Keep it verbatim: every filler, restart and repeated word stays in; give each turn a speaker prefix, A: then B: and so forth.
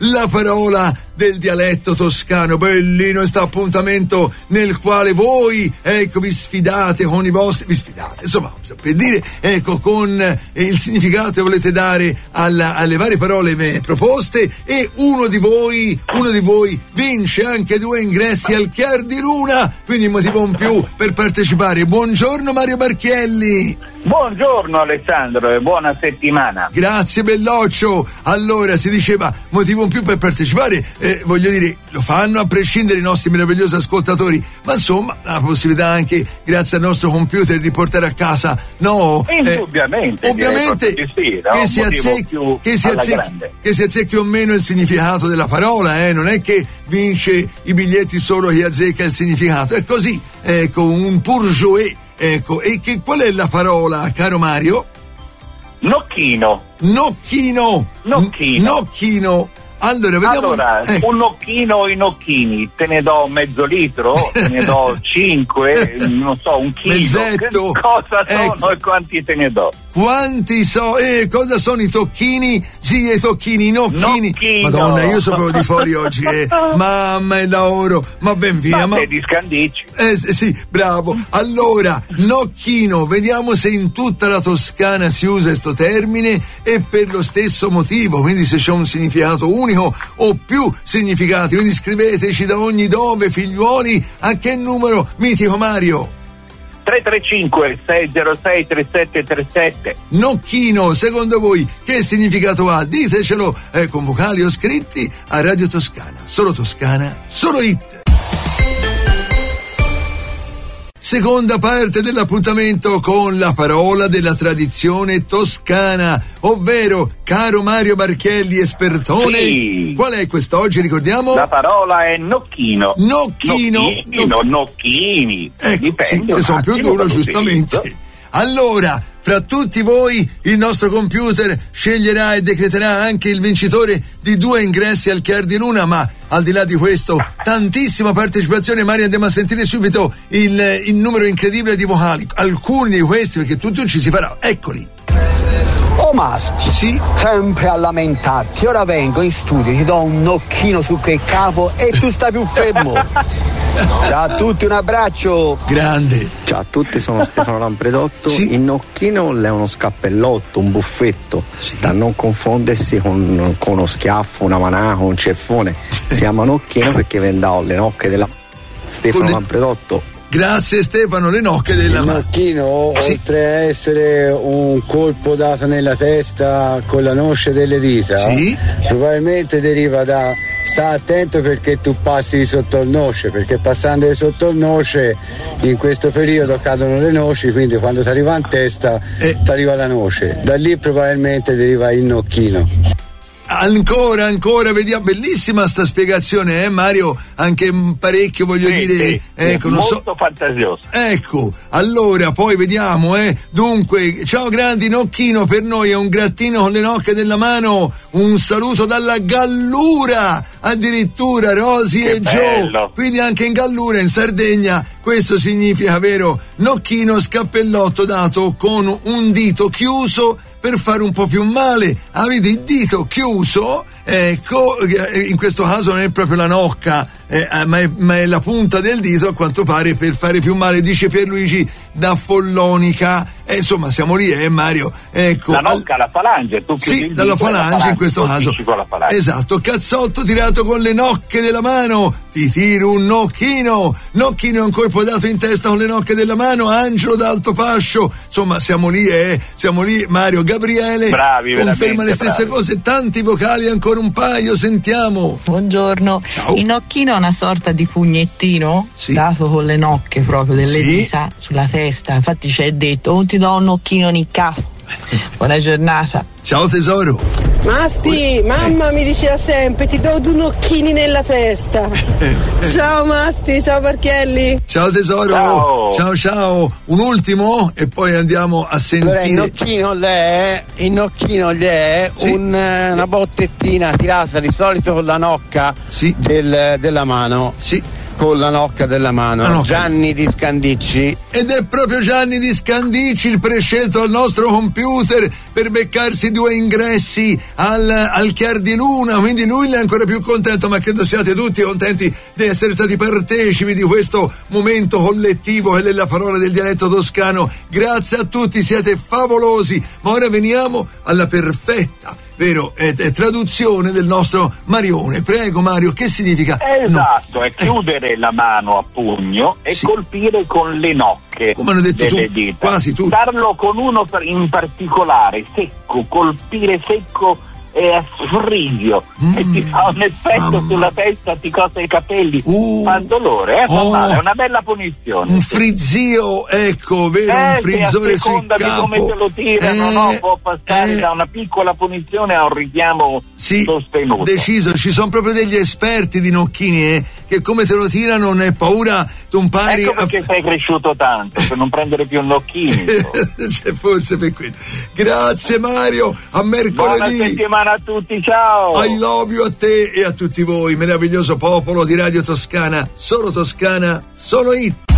A: la parola del dialetto toscano. Bellino questo appuntamento nel quale voi, ecco, vi sfidate con i vostri, vi sfidate, insomma, per dire, ecco, con eh, il significato che volete dare alla, alle varie parole eh, proposte, e uno di voi, uno di voi vince anche due ingressi al Chiar di Luna, quindi motivo in più per partecipare. Buongiorno Mario Barchielli.
B: Buongiorno Alessandro e buona settimana.
A: Grazie belloccio. Allora, si diceva motivo in più per partecipare, eh, voglio dire, lo fanno a prescindere i nostri meravigliosi ascoltatori, ma insomma la possibilità anche grazie al nostro computer di portare a casa, no?
B: Indubbiamente,
A: eh, ovviamente
B: di sì,
A: che, si azzecchi, che, si azzecchi, che si azzecchi o meno il significato della parola, eh? Non è che vince i biglietti solo chi azzecca il significato, è così, ecco, un pur jouet. Ecco, e che qual è la parola, caro Mario?
B: Nocchino.
A: Nocchino.
B: Nocchino.
A: Nocchino. Allora, vediamo.
B: Allora, eh. un nocchino o i nocchini, te ne do mezzo litro, te ne do cinque, non so, un chilo.
A: Mezzetto.
B: Che cosa sono, ecco, e quanti te ne do?
A: Quanti so, eh, cosa sono i tocchini? Sì, i tocchini, i nocchini.
B: Nocchino.
A: Madonna, io sono proprio di fuori oggi, eh. Mamma e lavoro, ma ben via.
B: Ma
A: ma
B: di scandicci.
A: Eh sì, bravo. Allora, nocchino, vediamo se in tutta la Toscana si usa questo termine e per lo stesso motivo, quindi se c'è un significato unico o più significati, quindi scriveteci da ogni dove, figliuoli. A che numero, mitico Mario?
B: tre tre cinque sei zero sei tre sette tre sette.
A: Nocchino, secondo voi che significato ha? Ditecelo eh, con vocali o scritti a Radio Toscana. Solo Toscana, solo hit. Seconda parte dell'appuntamento con la parola della tradizione toscana, ovvero, caro Mario Barchielli, espertone,
B: sì.
A: Qual è quest'oggi, ricordiamo?
B: La parola è nocchino.
A: Nocchino.
B: Nocchino,
A: Noc-
B: nocchini.
A: Ecco,
B: Dipende,
A: sì, se sono più duro, giustamente.
B: utilizzo.
A: Allora, fra tutti voi il nostro computer sceglierà e decreterà anche il vincitore di due ingressi al Chiar di Luna, ma al di là di questo tantissima partecipazione. Mario, andiamo a sentire subito il, il numero incredibile di vocali, alcuni di questi, perché tutto non ci si farà, eccoli.
C: Oh Masti,
A: sì?
C: Sempre a lamentarti, ora vengo in studio, ti do un nocchino su quel capo e tu stai più fermo. Ciao a tutti, un abbraccio.
A: Grande.
D: Ciao a tutti, sono Stefano Lampredotto.
A: Sì?
D: Il nocchino è uno scappellotto, un buffetto,
A: sì,
D: da non confondersi con, con uno schiaffo, una manaca, un ceffone. Si chiama nocchino perché vendavo le nocche della Stefano
A: le...
D: Lampredotto.
A: Grazie Stefano, le nocche della
E: Il
A: mano.
E: nocchino,
A: sì,
E: oltre a essere un colpo dato nella testa con la noce delle dita,
A: sì,
E: probabilmente deriva da sta attento perché tu passi di sotto il noce, perché passando di sotto il noce in questo periodo cadono le noci, quindi quando ti arriva in testa
A: eh.
E: ti arriva la noce, da lì probabilmente deriva il nocchino.
A: Ancora, ancora, vediamo, bellissima sta spiegazione, eh Mario, anche parecchio, voglio
B: sì,
A: dire,
B: sì,
A: ecco, non
B: molto
A: so,
B: fantasioso.
A: Ecco, allora, poi vediamo, eh, dunque, ciao grandi, nocchino per noi è un grattino con le nocche della mano, un saluto dalla Gallura, addirittura Rosy
B: che
A: e
B: bello.
A: Joe, quindi anche in Gallura, in Sardegna, questo significa, vero, nocchino, scappellotto dato con un dito chiuso per fare un po' più male. Avete il dito chiuso, ecco, in questo caso non è proprio la nocca, eh, ma, è, ma è la punta del dito, a quanto pare, per fare più male, dice Pierluigi da Follonica. Eh, insomma, siamo lì, eh Mario, ecco.
B: La nocca, al... la falange, tu chiudi
A: sì,
B: il
A: dalla
B: dito
A: falange,
B: falange
A: in questo caso. Esatto, cazzotto tirato con le nocche della mano, ti tiro un nocchino, nocchino è un colpo dato in testa con le nocche della mano, Angelo d'Alto Pascio, insomma siamo lì, eh, siamo lì. Mario, Gabriele,
B: bravi,
A: conferma le stesse
B: bravi.
A: cose, tanti vocali, ancora un paio, sentiamo.
F: Buongiorno.
A: Ciao.
F: Il nocchino è una sorta di pugnettino,
A: sì,
F: dato con le nocche proprio delle
A: sì,
F: dita sulla testa, infatti c'è detto, oh, ti do un nocchino nel capo. Buona giornata.
A: Ciao tesoro.
G: Masti,
A: eh.
G: mamma mi diceva sempre ti do due nocchini nella testa. Ciao Masti, ciao Barchielli.
A: Ciao tesoro.
B: Ciao.
A: ciao ciao. Un ultimo e poi andiamo a sentire.
C: Allora, il nocchino è, il nocchino è
A: sì,
C: un, una bottettina tirata di solito con la nocca
A: sì,
C: del, della mano.
A: sì,
H: con la nocca della mano.
A: nocca.
H: Gianni di Scandicci.
A: Ed è proprio Gianni di Scandicci il prescelto al nostro computer per beccarsi due ingressi al, al Chiar di Luna, quindi lui è ancora più contento, ma credo siate tutti contenti di essere stati partecipi di questo momento collettivo che è la parola del dialetto toscano. Grazie a tutti, siete favolosi. Ma ora veniamo alla perfetta, vero, è, è traduzione del nostro Marione. Prego Mario, che significa?
B: Esatto,
A: no.
B: è chiudere la mano a pugno e
A: Sì.
B: colpire con le nocche.
A: Come hanno detto
B: delle
A: tu,
B: dita.
A: quasi tutti.
B: Darlo con uno in particolare, secco, colpire secco e a sfrigio,
A: Mm,
B: e ti fa un effetto
A: mamma.
B: sulla testa, ti costa i capelli,
A: Uh,
B: fa dolore, eh, fa
A: oh.
B: male, è una bella punizione.
A: Un
B: sì.
A: frizzio, ecco, vero,
B: Eh,
A: un
B: sì,
A: frizzore
B: a
A: sul
B: seconda di
A: capo.
B: come te lo tirano,
A: Eh,
B: no? Può passare
A: eh,
B: da una piccola punizione a un richiamo
A: Sì,
B: sostenuto.
A: deciso, ci sono proprio degli esperti di nocchini, eh, che come te lo tirano non è paura, tu impari
B: Ecco
A: a...
B: perché sei cresciuto tanto, per non prendere più nocchini.
A: Cioè, forse per quello. Grazie Mario, a
B: Buona
A: mercoledì.
B: settimana a tutti, ciao!
A: I love you a te e a tutti voi, meraviglioso popolo di Radio Toscana, solo Toscana, solo hit.